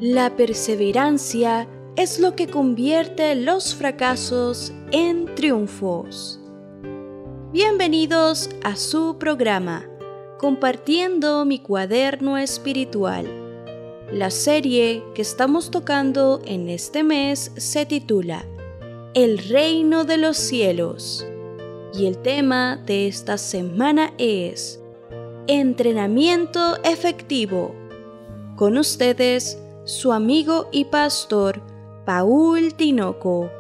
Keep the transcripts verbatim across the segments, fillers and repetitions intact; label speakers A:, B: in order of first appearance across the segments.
A: La perseverancia es lo que convierte los fracasos en triunfos. Bienvenidos a su programa, Compartiendo mi cuaderno espiritual. La serie que estamos tocando en este mes se titula El Reino de los Cielos. Y el tema de esta semana es Entrenamiento efectivo. Con ustedes, su amigo y pastor, Paul Tinoco.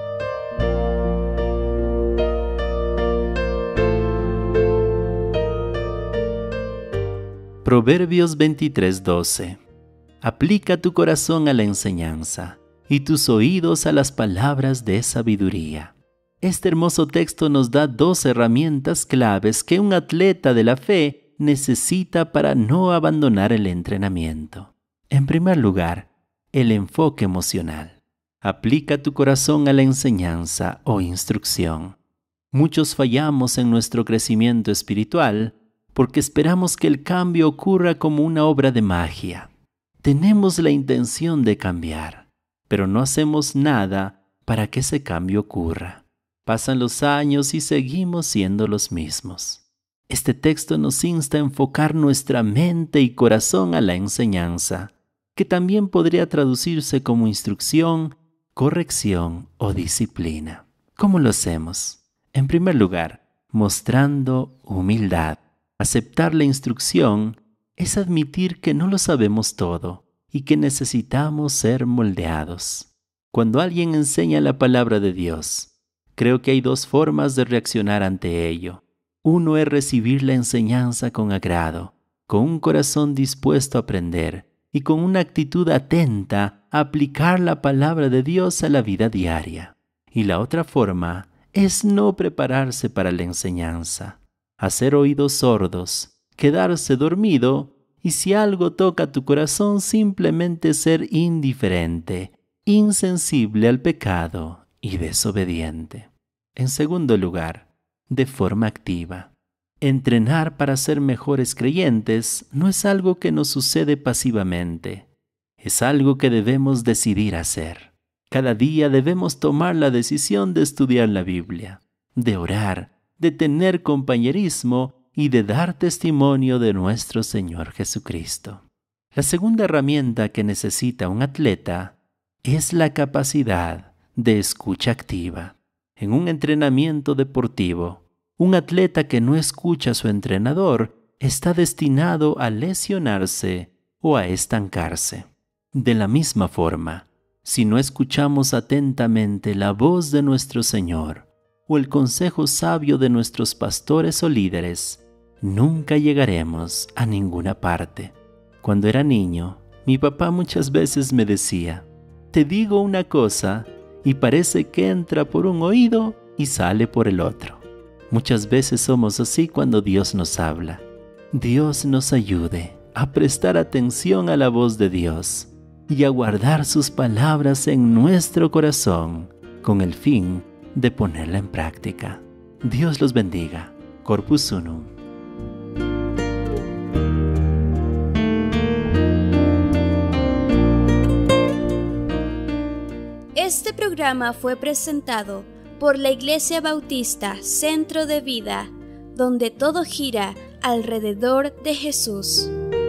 B: Proverbios veintitrés doce. Aplica tu corazón a la enseñanza y tus oídos a las palabras de sabiduría. Este hermoso texto nos da dos herramientas claves que un atleta de la fe necesita para no abandonar el entrenamiento. En primer lugar, el enfoque emocional. Aplica tu corazón a la enseñanza o instrucción. Muchos fallamos en nuestro crecimiento espiritual porque esperamos que el cambio ocurra como una obra de magia. Tenemos la intención de cambiar, pero no hacemos nada para que ese cambio ocurra. Pasan los años y seguimos siendo los mismos. Este texto nos insta a enfocar nuestra mente y corazón a la enseñanza, que también podría traducirse como instrucción, corrección o disciplina. ¿Cómo lo hacemos? En primer lugar, mostrando humildad. Aceptar la instrucción es admitir que no lo sabemos todo y que necesitamos ser moldeados. Cuando alguien enseña la palabra de Dios, creo que hay dos formas de reaccionar ante ello. Uno es recibir la enseñanza con agrado, con un corazón dispuesto a aprender y con una actitud atenta a aplicar la palabra de Dios a la vida diaria. Y la otra forma es no prepararse para la enseñanza, hacer oídos sordos, quedarse dormido y si algo toca tu corazón simplemente ser indiferente, insensible al pecado y desobediente. En segundo lugar, de forma activa. Entrenar para ser mejores creyentes no es algo que nos sucede pasivamente. Es algo que debemos decidir hacer. Cada día debemos tomar la decisión de estudiar la Biblia, de orar, de tener compañerismo y de dar testimonio de nuestro Señor Jesucristo. La segunda herramienta que necesita un atleta es la capacidad de escucha activa. En un entrenamiento deportivo, un atleta que no escucha a su entrenador está destinado a lesionarse o a estancarse. De la misma forma, si no escuchamos atentamente la voz de nuestro Señor o el consejo sabio de nuestros pastores o líderes, nunca llegaremos a ninguna parte. Cuando era niño, mi papá muchas veces me decía, te digo una cosa y parece que entra por un oído y sale por el otro. Muchas veces somos así cuando Dios nos habla. Dios nos ayude a prestar atención a la voz de Dios y a guardar sus palabras en nuestro corazón con el fin de ponerla en práctica. Dios los bendiga. Corpus Unum.
A: Este programa fue presentado por la Iglesia Bautista Centro de Vida, donde todo gira alrededor de Jesús.